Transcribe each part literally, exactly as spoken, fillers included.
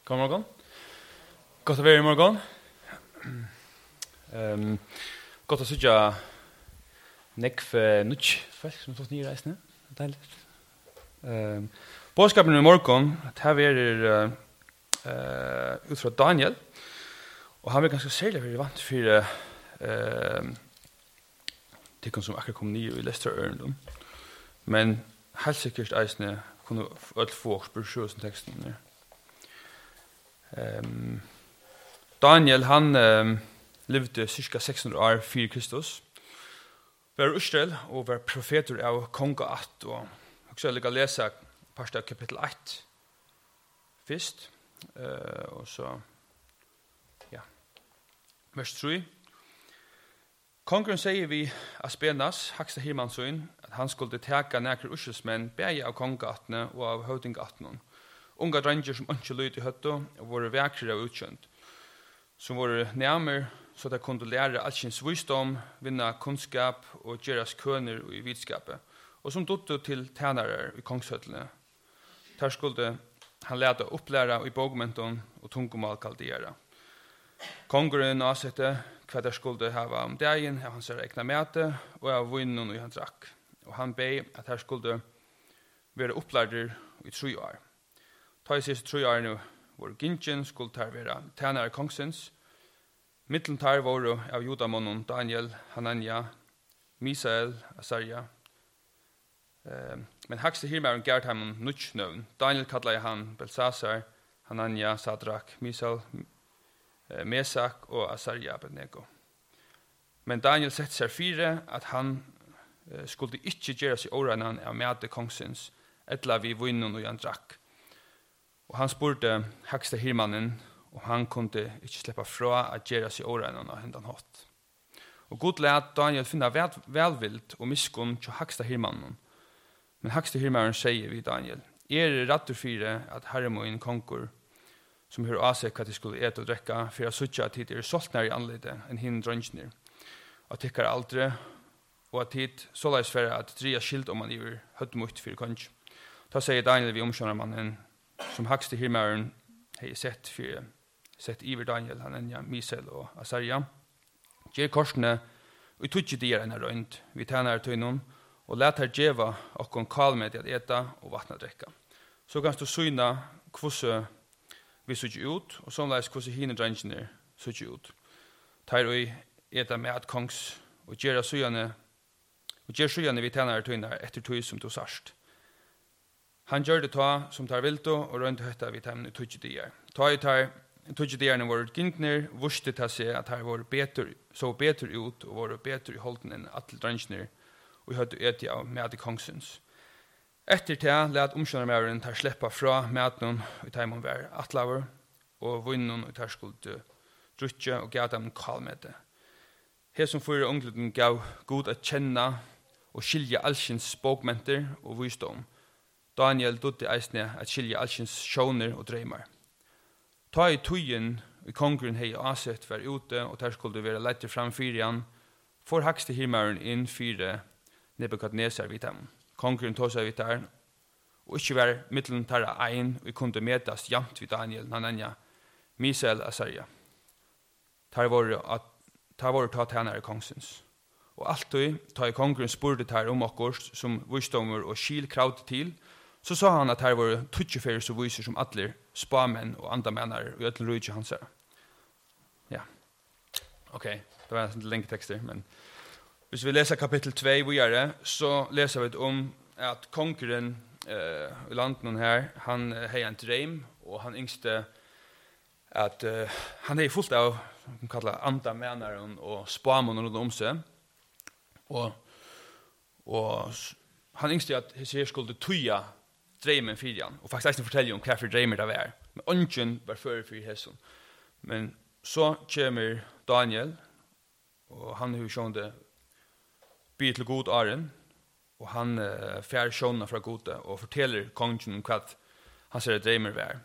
God morgon. Godt å være i morgen. Um, godt å sitte nekv nutj folk som tått nye reisene. Deilig. Um, Bådskapen i morgen, at her er uh, uh, ut fra Daniel, og han er ganske særlig for vant for uh, de som akkurat kom nye i Leicester-øren. Men helt sikkert eisene kunne alt få spørsmål som teksten er. Um, Daniel, han um, levde cirka seks hundre år før Kristus. Var Israel og var profeter av konga att og også jeg vil lese part av kapitel ett først. Uh, og så, ja, vers tre. Kongren sier vi Aspenas, haksta hirmansøyn, at han skulle teka nekre urselsmenn, begge av kongaatene og av høvdingaatene. Unga dranger som ikke lyd i høtto, og våre vekre og utkjønt, som våre nærmer, så de kunne lære allkjens visdom, vinna kunnskap og gjeras køner i vitskapet, og som dotto til tænare i kongshøtlene. Der skulle han lete opplæra i bogmenton og tungomal kaldiera. Kongren avsette hva der skulle hava om dagen, av hans egna mæte, og av vinnen og han drakk. Og han bei at her skulle være opplærder i tru år. Ta i siste tru årene vår gintjen skulle ta være tænare kongsens. Mittlen tar våre av judamonnen Daniel, Hanania, Misael, Asarja. Uh, men hakste hirmæren gært ham nutjnøvn. Daniel kallet han Belsasar, Hanania, Sadrak, Misael, uh, Mesak og Asarja Abednego. Men Daniel sette seg fire at han uh, skulle ikke gjøre seg årene av mæte kongsens, etla vi vinnen og han drakk. Og han spurte hakste hirmannen, og han kunne ikke slippe fra at gjøre seg årene av hendan hatt. Og god lät Daniel finna vel, velvilt og miskunn til hakste hirmannen. Men hakste hirmannen sier vi Daniel, er rattur fire at herremoen konkur, som hører av seg hva de skulle ete og drekka, for å sutja at de er soltnær i anledet enn hinn drønnsner, at de er aldre, og at de såleis for at dria skilt om man iver høttmutt for konj. Da sier Daniel vi omskjønnermannen, som hakste hirmæren hei sett for sett iver Daniel, Hanania, Misael og Asarja. Gjer korsene, og tutsi de er enn røynt, vi tænar tøynum, og let her djeva okkon kalmed at eta og vatna drekka. Så kan du syna hvordan vi sutsi ut, og sånleis hvordan hine drengene sutsi ut. Tar vi eta med at kongs, og gjer sujane, og gjer sujane vi tænar tøynar etter tøy som du sarst. Han gjør det ta som tar vilto, og rundt høtta vi temne tutsi dier. Ta i tar tutsi dierne våre gintner, vuste ta seg at her var betur, så betur ut, og var betur i holden enn atle drengner, og vi høtte eti av med i kongsens. Etter til let omskjønnermæren tar sleppa fra mætnen og taimon vær atlaver, og vinnen og tar skulde drutje og gav dem kalmete. Her som fyrir ungleden gav god at kjenna og skilja allsins bokmenter og visdom. Daniel dodde eisne at skilja allsins sjåner og dreymar. Ta i tøyen i kongren hei asett var ute, og der skulle være lettere framfyrian, for hakste hirmaren inn fire Nebukadnesar vidt dem. Kongren tog seg vidt der, og ikke var mittelen tarra ein, og kunne metas jamt vid Daniel, Hanania, Misael, Asarja. Tar våre ta tænare kongsens. Og alltid, ta i kongren spurte tar om okkurs, som visdommer og skil kraut til, så sa han at her var tutjeferer så viser som atler spamenn og andamennar og etter rujtje hans her. Ja. Ok, det var en lenge tekster, men hvis vi leser kapittel to videre, så leser vi om at kongren eh, i landen her, han eh, har en dream, og han yngste at eh, han er fullt av som kallar andamennar og spamenn rundt om seg, og, og han yngste at Hesekiel skulle tuja dreimen fyrjan, og faktisk ikke fortelle om hva for dreimer det var. Men ønsken var før for Hesson. Men så kommer Daniel, og han har sjående by til god åren, og han uh, fjær sjående fra gode, og forteller kongen om hva han ser dreimer var.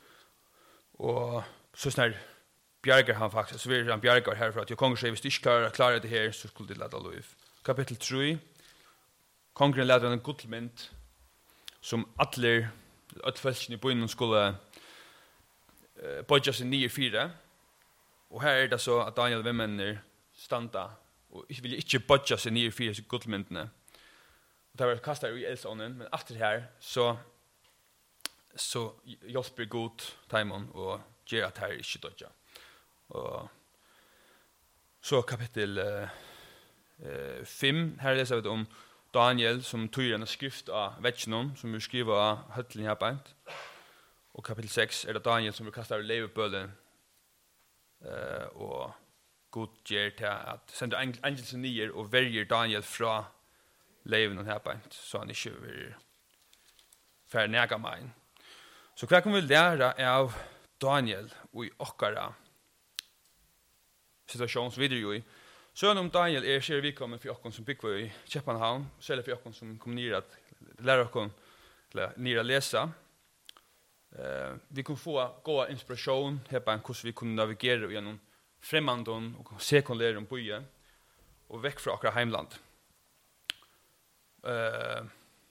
Og så snart bjerger han faktisk, så vil han bjerger herfra, at jo kongen sier, hvis du ikke klarer, klarer det her, så skulle de lade lov. Kapittel tre, kongen leder en godmynd, som atler, atfelsen i byen skulle uh, bodja sig nio fyra. Och här är det så att Daniel vemmenner standa och inte vill inte bodja sig nio fyra så guldmyntene. Och det var kastar i elsonen, men efter här så så hjälper god timon och ger att här inte dodja. Och så kapitel uh, uh, fem, här läser vi om Daniel som tog en skrift av Vetsjenon, som vi skriver av Høtlen her beint. Og kapitel sex er det Daniel som vi kastar leivebølen uh, og god gjør til at sender angelsen nyer og verger Daniel fra leiven her beint, så han ikke vil færre nega meg. Så hva kan vi lære av Daniel og i okkara situasjon som videre jo i? Så om Daniel er skjer vi kommer for okkon som bygger i Kjeppanhavn, selv for okkon som kommer nere at lære okkon nere å lese. Uh, vi kunne få gå inspiration her på hvordan vi kunne navigere gjennom fremmandon og sekunlære om byen og vekk fra akkurat heimland. Uh,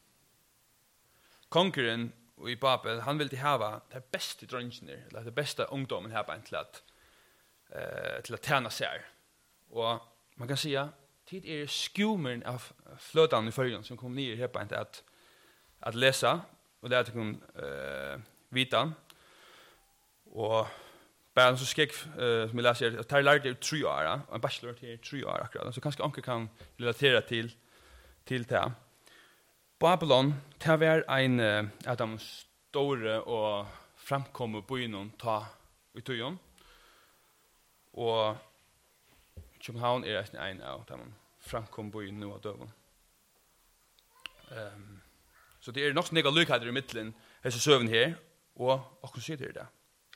Konkurren i Babel, han ville hava det beste drønnsene, eller det beste ungdommen her på en til at, uh, til at tjene seg. Og man kan säga tid är skummen av flödan i förrän som kom ner här på inte att att läsa och lära sig eh vita och bara så skäck eh som jag läser att jag lärde tre år och en bachelor till tre år akkurat så kanske onkel kan relatera till till det. Babylon det var en av de stora och framkommer på innan ta utojon och København er en en av dem framkom på i nu av døven. Um, så det er nok snakka lykheter i middelen hese søvn her, og okkur sitter det.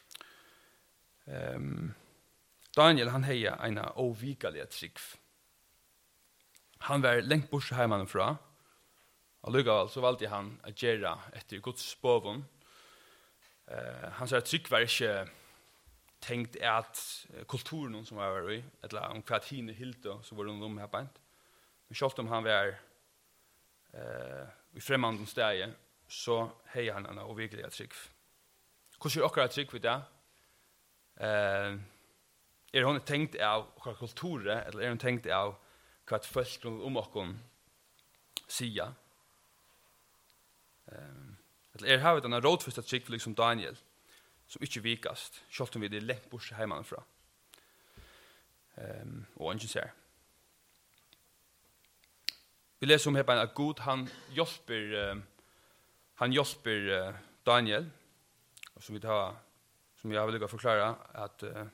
Um, Daniel, han heia en ovikalig trygg. Han var lengt bort heimann fra, og lykkevel så valgte han å gjøre etter Guds spåvun. Uh, han sa at trygg var ikke tänkt att kulturen som var i eller om kvart hinner hilda så var de här bänt. Men självt om han var eh i främmande stäje så hej han en overklig trick. Hur ska akkurat trick vid det? Eh är hon tänkt av akkurat kulturen eller är hon tänkt av kvart folk om och sia. Ehm eller är har vi den rådförsta trick liksom Daniel som ikke vikast, selv om vi er lengt bort hjemmefra. Um, og ikke ser. Vi leser om her på en at Gud, han hjelper, uh, han hjelper uh, Daniel, og som vi tar, som jeg vil forklare, at, uh,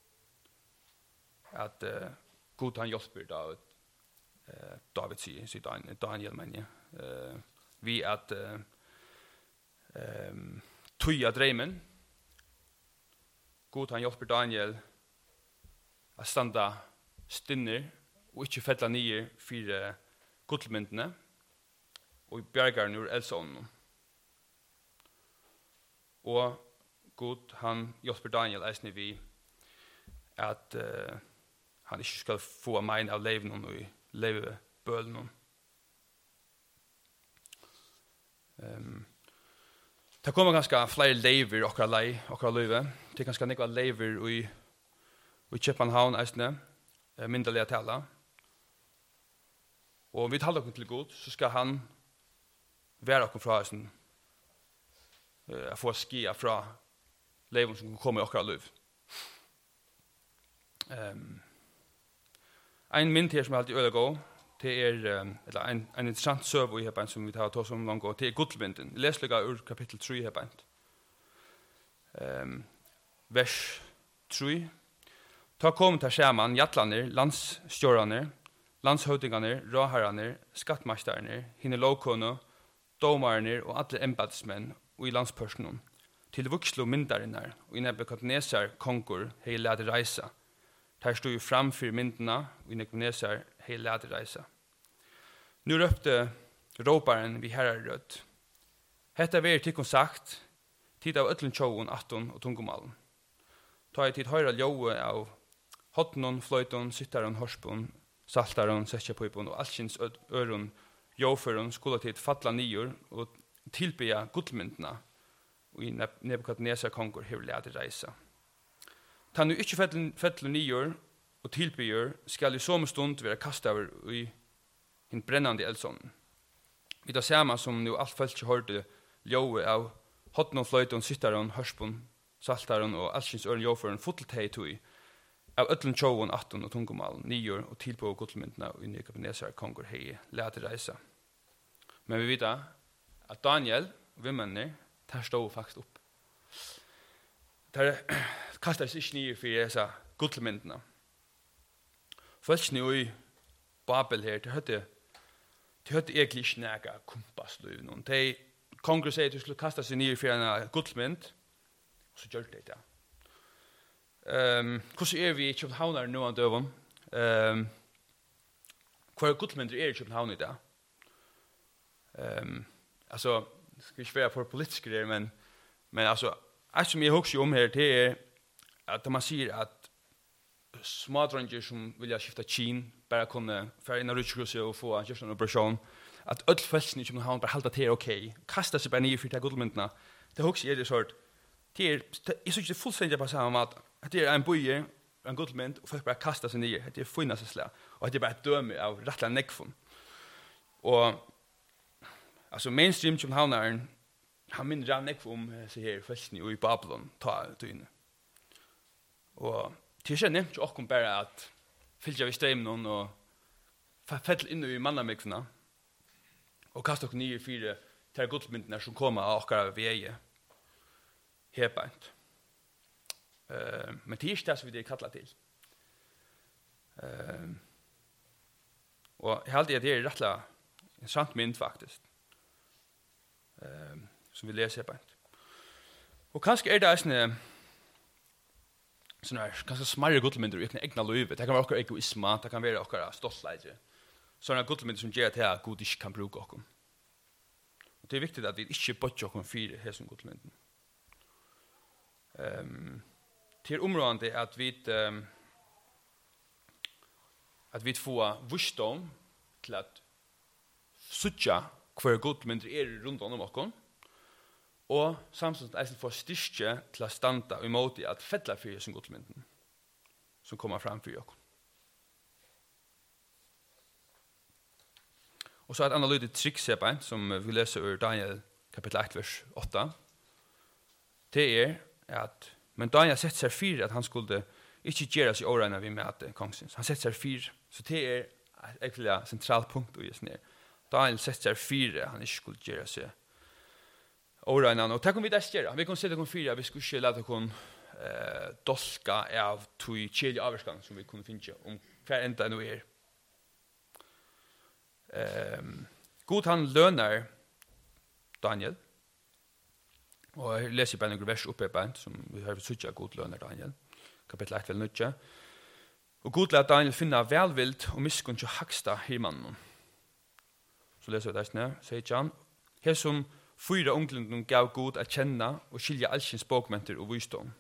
at uh, Gud, han hjelper David, uh, David sier, sier Daniel, Daniel men ja. Uh, vi at uh, um, tøya dreimen, God han hjelper Daniel å standa stinner og ikke fetla nye fire gullmyntene og bjergaren ur eldsånden. Og God han hjelper Daniel eisne vi at uh, han ikke skal få mein av leven og i levebølen. Um, Det kommer ganske flere lever okra lei, okra løyve. Det er ganske nekva lever i, i Kjeppanhavn, eisne, myndelige tala. Og om vi taler okkur til god, så skal han være okkur fra eisen, uh, få skia fra leven som kommer i okra løyv. Um, en mynd her som er alltid øyla gå, det er um, eller en, en interessant søv i herbeint som vi tar tås om langt, og det er guldmynden. Les lykka ur kapittel tre herbeint. Um, vers tre. Ta kom til skjerman, jattlaner, landsstjåraner, landshøvdinganer, råherraner, skattmasterner, hinne lovkone, domarner og alle embedsmenn og i landspørsenen, til vuxlo myndarinnar og i Nebukadnesar kongur hei lade reisa. Der stod jo fram for myndene, og i Nebukadnesar hei lade reisa. Nu røpte råparen vi herrar rødt. Hetta ver tikkum sagt, tid av ötlun tjåun, atton og tungumalen. Ta i tid høyra ljóu av hotnon, fløyton, syttaron, horspon, saltaron, setjapøypon og allkins øron, jóføron, skulle tid falla nýur og tilbya gullmyndina i Nebukadnesar kongur hever lærte reisa. Ta nu ikkje fettler nyer og tilbyr skal i samme stund være kastet over i en brennande eldsånden. Vi tar samme som nu alt folk hørte ljøve av hotnon, fløyton, sittaren, hørspon, saltaren og alskins øren ljøføren foteltei tog av ötlen tjåen, atten og tungomalen, nyer og tilpå godlemyndene i Nebukadnesar kongur hei lærte reisa. Men vi vet at Daniel og vimmene tar stå faktisk opp. Der kastar seg ikke nye for disse godlemyndene. Følsene i Babel her, det hørte det hørte egentlig ikke nægge kompasløy. De kongur sier at du skulle kasta seg nye for en godlemynd, og så gjør det det. Um, hvordan er vi i København nå an døven? Um, hva er godlemynder er i København i dag? Um, altså, jeg skal ikke være for politikere, men, men altså, alt som jeg husker om her, det er at man sier at smådrenger som vil skifte kin, bare kunne fære inn av rutskruset og få just en operasjon, at ødel følelsen i København bare halda til ok, kasta seg bare nye for de godlemyndene. Det husker jeg det sort. Det er, jeg synes ikke det er fullstendig på samme måte. Det er en bøye, en godlemynd, og folk bare kastar seg nye. Det er finnes slag. Og det er bare et døme av rettelig nekfun. Og altså mainstream Københavneren, han minner av nekfun om seg her følelsen i Babylon, ta døgnet. Og til jeg kjenner ikke okkom bare at fylgja vi strømmen og fell inn i mannamikvene og kasta okkur nye fire til godlemyndene som kommer av okkar veie herbeint. Uh, men det er ikke det som vi er kallet til. Uh, og jeg halte at det er rettelig en sant mynd faktisk uh, som vi leser herbeint. Og kanskje er det sånne sånne her, ganske smarre godlemynder uten egna løyve. Det kan være okkar egoisma, det kan være okkar stoltleidje. Sånne godlemynder som gjør til at god ikke kan bruke okkom. Og det er viktig at vi ikke bøtjer okkom fire hesson godlemynden. Um, til områdende at vi um, at vi får visdom til at suttja hver godlemynder er rundt om okkom, og samtidig eisen får styrke til å standa i måte at fettla fyrir som godlemynden som kommer fram for okkom. Og så et annet lydig trikksebbein som vi leser ur Daniel kapittel ett vers åtta. Det er at men Daniel sett seg fyrir at han skulle ikke gjøre seg årene vi møte kongsins. Han sett seg fyrir, så det er egentlig et sentralt punkt å gjøre ned. Daniel sett seg fyrir at han ikke skulle gjøre seg årene. Og det kan vi dess gjøre. Vi kan se det kom fyrir at vi skulle ikke lade kun eh, dolka av tog kjedelig avvarsgang som vi kunne finne om hver enda nå er. Um, God han lønner Daniel. Og jeg leser bare noen vers oppe i band, som vi har suttet god lønner Daniel. Kapittel ett vel nødje. Og god lær Daniel finne velvilt og miskunn til haksta himannen. Så leser vi det snø, sier han. Her som fyra unglenden gav god å kjenne og skilje alskins spåkmenter og visdom.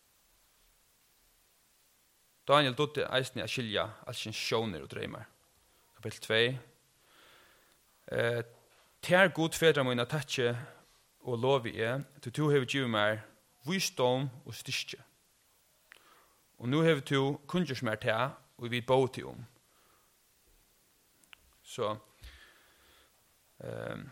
Daniel dødde eisne å skilje alskins sjåner og dreimer. Kapittel två. Eh, Tær god fedra mine tatje og lovi er, til to hever givet meg visdom og styrke. Og nå hever to kunngjørs mer til, og vi bo til om. Så, eh,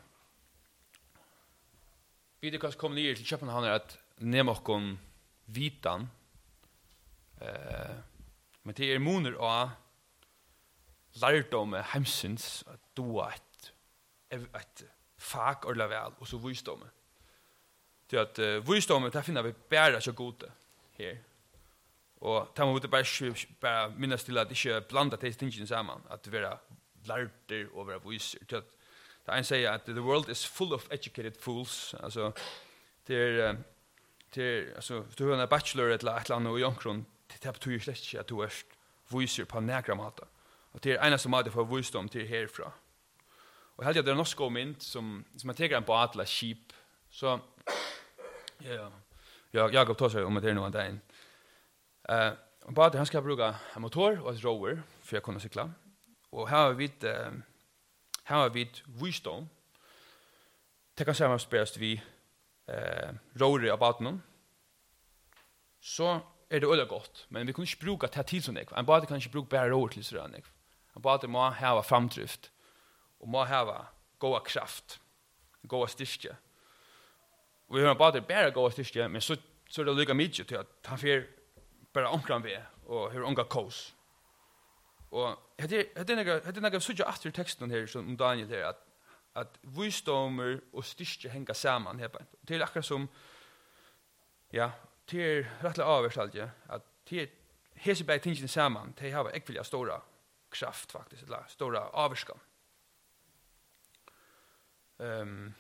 vi det kanskje komme nye til København er at nemokkon vitan, eh, men det er moner av lærdom heimsins at doa et et fag og vel, og så visdomme. Det at uh, visdomme, det finner vi bare så gode her. Og det må vi bare, bare minnes til at ikke blanda de tingene sammen, at vi er lærter og være viser. Det er en sier at the world is full of educated fools. Altså, det er, det er altså, du har en bachelor eller et eller annet i omkron, det betyr slett ikke at du er viser på nægra måte. Og det er eneste måte for visdom til herfra. Og jeg heldig at det er norsk og mynd som, som jeg teker en båt eller skip. Så, ja, ja, Jakob tar seg om det er noen dagen. Uh, båten, han skal bruke en motor og et rower for å kunne sykla. Og her har vi uh, her har vi visdom. Det kan sammen spørres vi eh, råre av baden, så er det øyelig godt. Men vi kan ikke bruke det til sånn. En bade kan ikke bruke bare råre til sånn. En bade må ha framdrift, og må ha gode kraft, gode styrke. Og vi har en bade bare gode styrke, men så, så er det lika mye til at han får bare omkring ved, og har unga kos. Og det er noe så ikke etter teksten her, som om Daniel her, at, at visdommer og styrke henger sammen her. Det er akkurat som, ja, det er rettelig avverst at det hese bare tingene sammen, de har ikke vilja stora kraft faktisk, eller stora avverskan. Um,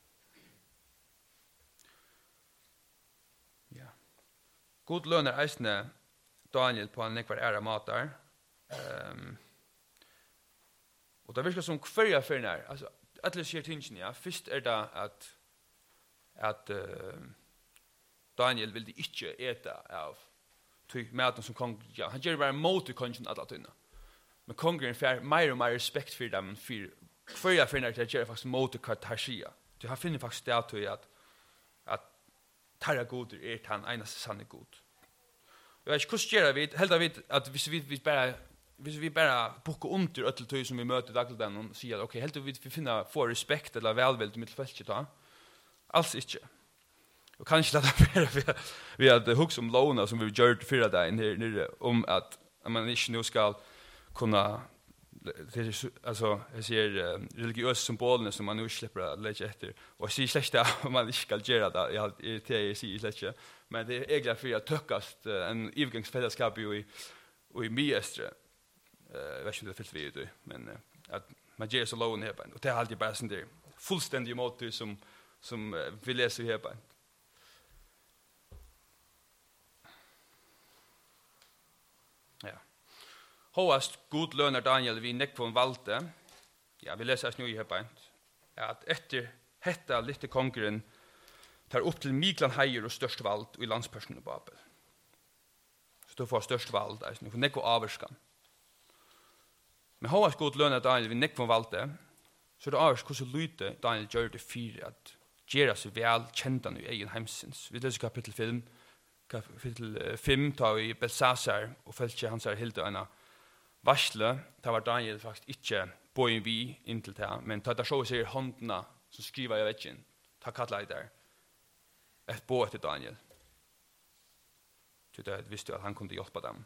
ja. God lønner eisne Daniel på en nekvar æra matar. Um, og det virker som hverja fyrir nær, altså, alle sier tingene, ja, først er det at at uh, Daniel ville ikke äta av maten som kong, ja, han gjør bare mot kongen alla tøyna. Men kongen får mer og mer respekt for dem, for hverja fyrir nær til at gjør faktisk mot hva det sier. Han finner faktisk det til at at tarra goder er han eneste sanne god. Jeg vet ikke hvordan gjør vi, helt vi at hvis vi, vi bare hvis vi bare bukker under øttel tøy som vi møter dagligdagen og sier at ok, helt vi finner få respekt eller velvel til mittelfeltet da, alls ikke. Og kanskje det er vi hadde hugsa om låna som vi gjør til fyra dagen her nere, om at man ikke nå skal kunne altså, jeg sier uh, religiøse symbolene som man nå slipper å legge etter. Og jeg sier slett det om man ikke skal gjøre det, jeg, det jeg sier slett ikke. Men det er egentlig for å tøkkast uh, en ivgangsfellesskap i, i Miestre. Uh, jeg vet ikke om det er fyllt vi i det, men uh, at man gjør så loven her. Og det er alltid bare sånn der fullstendige måter som, som uh, vi leser her. Ja. Håast god lønner Daniel vi nekvån valgte, ja, vi leser oss nå i her beint, at etter hetta litte kongeren tar opp til Miklan heier og størst vald i landspersonen i Babel. Så du får størst vald, altså, du får nekvå averskan. Men håast god lønner Daniel vi nekvån valgte, så er det avers hvordan lyte Daniel gjør det fire at gjøre seg vel kjentan i egen heimsins. Vi leser kapittel fem, kapittel fem tar vi Belsasar og feltje hans er hilde ena varsle, det var Daniel faktisk ikke bøyen vi inntil det, men ta det så sier håndene som skriver i veggen, ta kallet jeg der, et bå etter Daniel. Så det visste at han kunne hjelpe dem.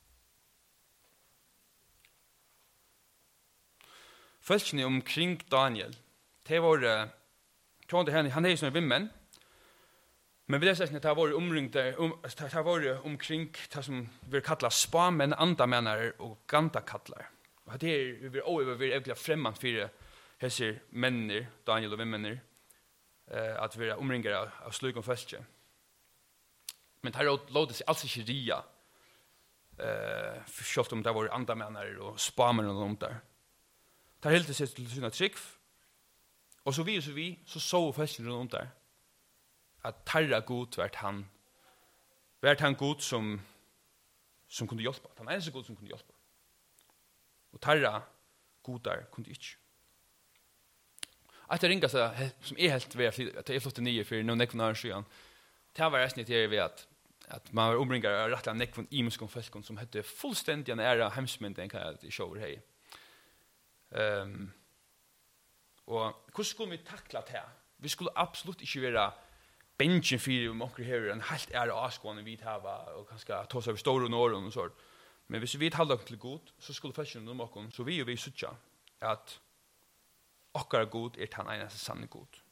Følgene omkring Daniel, det var, han, han er sånne vimmen, men vi leser at det har vært omringt der, um, det har vært omkring det som vi kallar spamen, andamennere og gantakatlar. Og det er, vi vil også være egentlig fremmant for disse mennene, Daniel og vimmenner, uh, at vi er omringet av, av slug og følge. Men det har låtet seg altså ikke ria, uh, selv om det har vært andamennere og spamen og noe der. Det har helt seg til sånne trygg, og så vi og så vi, så så følge noe der. At tarra god vært han, vært han god som, som kunne hjelpe. Han er eneste god som kunne hjelpe. Og tarra godar kunne ikke. At det ringa seg, som er helt ved at det er flott nye for noen nekvån av skyen, det var resten til ved at, at man var omringet av rettelig nekvån imenskån felskån som hette fullstendig en æra hemsmynden kan jeg sjåver hei. Um, og hvordan skulle vi takla det her? Vi skulle absolutt ikke være benchen fyrir om onker her en helt ære avskående vi hava og kanskje ta seg over store nåren og sånt. Men hvis vi halda til god, så skulle felsjen om okken, så vi og vi sutja at okkar god er den eneste sanne god.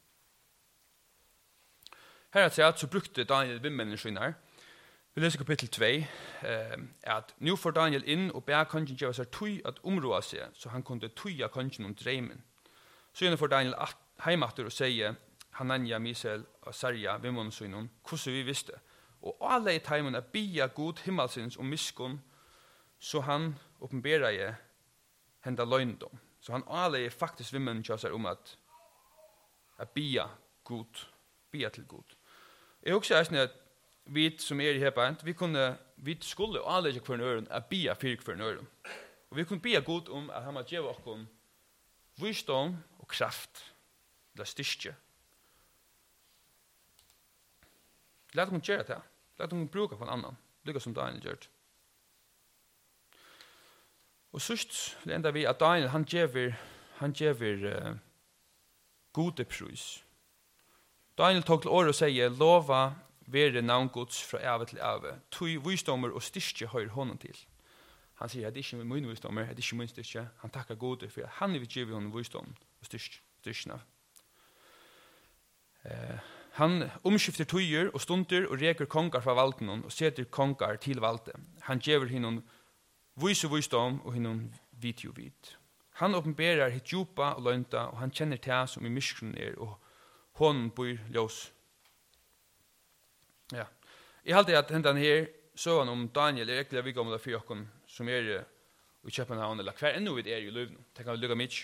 Her er det så brukte Daniel vimmenen skynar. Vi leser kapittel to, eh, at nu får Daniel inn og ber kongen gjøre seg tøy at område seg, så han kunne tøya kongen om dreimen. Så gjerne får Daniel heimater og sier, Hanania, Misael og Sarja, vimmonsynon, hvordan vi visste. Og alle i teimen er bia god himmelsins og miskon, så han oppenberer jeg henda løgndom. Så han alle er faktisk vimmen kjøsar om at er bia god, bia til god. Jeg også er at vi som er i her bænt, vi kunne, vi skulle alle ikke for en øren, er bia fyrir for en øren. Og vi kunne bia god om at han må gjøre oss visdom og kraft, eller styrke. Lät dem göra det. Lät dem bruka på en annan. Lika som Daniel gjort. Og sørst enda vi at Daniel, han gjever, han gjever uh, gode prus. Daniel tok til året og sier, lova være navngods fra ave til ave. Tui visdommer og styrke høyre hånden til. Han sier, det er ikke min visdommer, det er ikke min styrke. Han takkar gode for han vil give honom visdom og styrke. styrke. Uh, han omskifter tøyer og stunder og reker kongar fra valden og setter kongar til valde. Han gjever hinnom vis og visdom og hinnom vit jo vit. Han åpenberer hitt djupa og lønta og han kjenner til som i myskren er og hon bor ljós. Ja. Jeg halte at hentan her så han om Daniel er ekkert vi gamle for jokken som er i København eller hver ennå vi er i løvn. Det kan vi lukka mykje.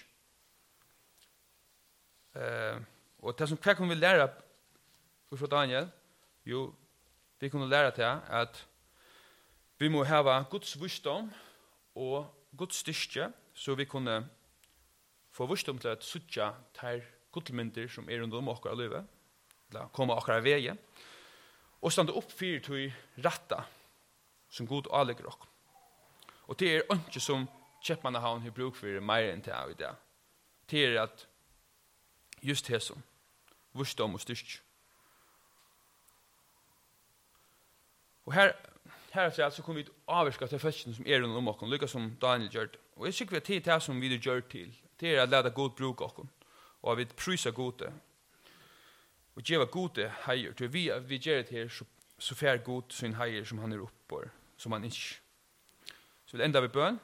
Uh, og det som hver kan vi lære fra Daniel, jo, vi kunne lære til at vi må hava Guds visdom og Guds styrke, så vi kunne få visdom til at suttja ter gudlemynter som er rundt om okkar av livet, eller komme okkar av veie, og stande opp fyrir til ratta som Gud avlegger okk. Og det er ikke som Kjeppmannahavn har bruk for mer enn til av i det. Det er at just det som visdom og styrke. Og her, her er så kommer vi avvirka til fødselen som er rundt om okken, lykka som Daniel gjør det. Og jeg sykker vi til det som vi gjør til, det er at lade god bruk okken, og at vi prysa gode, og gjeva gode heier. Til vi, vi gjør det her, så, så fær god sin heier som han er oppår, som han ikke. Så vi enda vi bøn.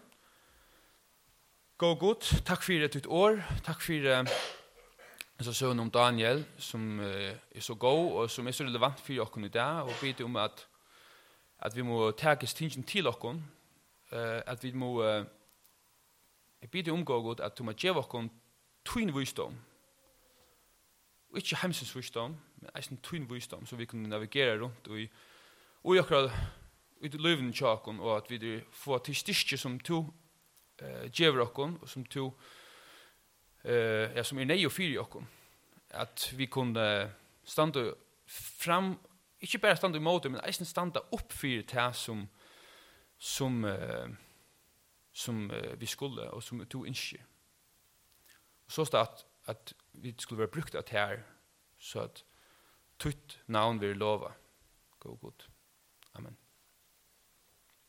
Gå god, takk for et år, takk for så søvn om Daniel, som uh, er så god, og som er så relevant for okken i dag, og bidde om at at vi må takes tingen til okkon, uh, at vi må uh, jeg bidder omgå godt at du må gjøre okkon twin visdom, og ikke hemsens visdom, men eisen twin visdom, så vi kan navigere rundt og i og akkurat ut i løyvene til okkon, og at vi får til styrke som to uh, gjør okkon, og som to uh, ja, som er nei og fyr i okkon, at vi kunne stande fram ikke bare standa i måte, men eisen standa opp for det som som uh, som uh, vi skulle, og som to innskje. Og så stod at, at vi skulle være brukt av det her, så at tutt navn vil lova. Gå godt. Amen.